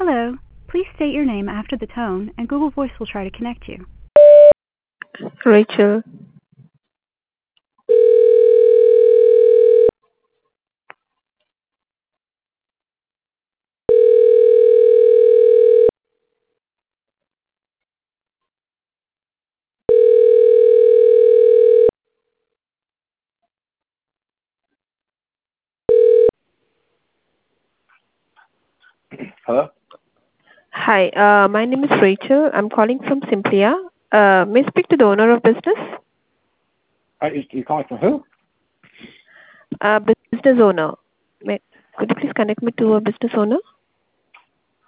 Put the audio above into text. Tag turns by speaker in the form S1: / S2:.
S1: Hello. Please state your name after the tone, and Google Voice will try to connect you.
S2: Rachel.
S3: Hello?
S2: Hi, my name is Rachel. I'm calling from Simplia. May I speak to the owner of business?
S3: You're calling from who?
S2: Business owner. Could you please connect me to a business owner?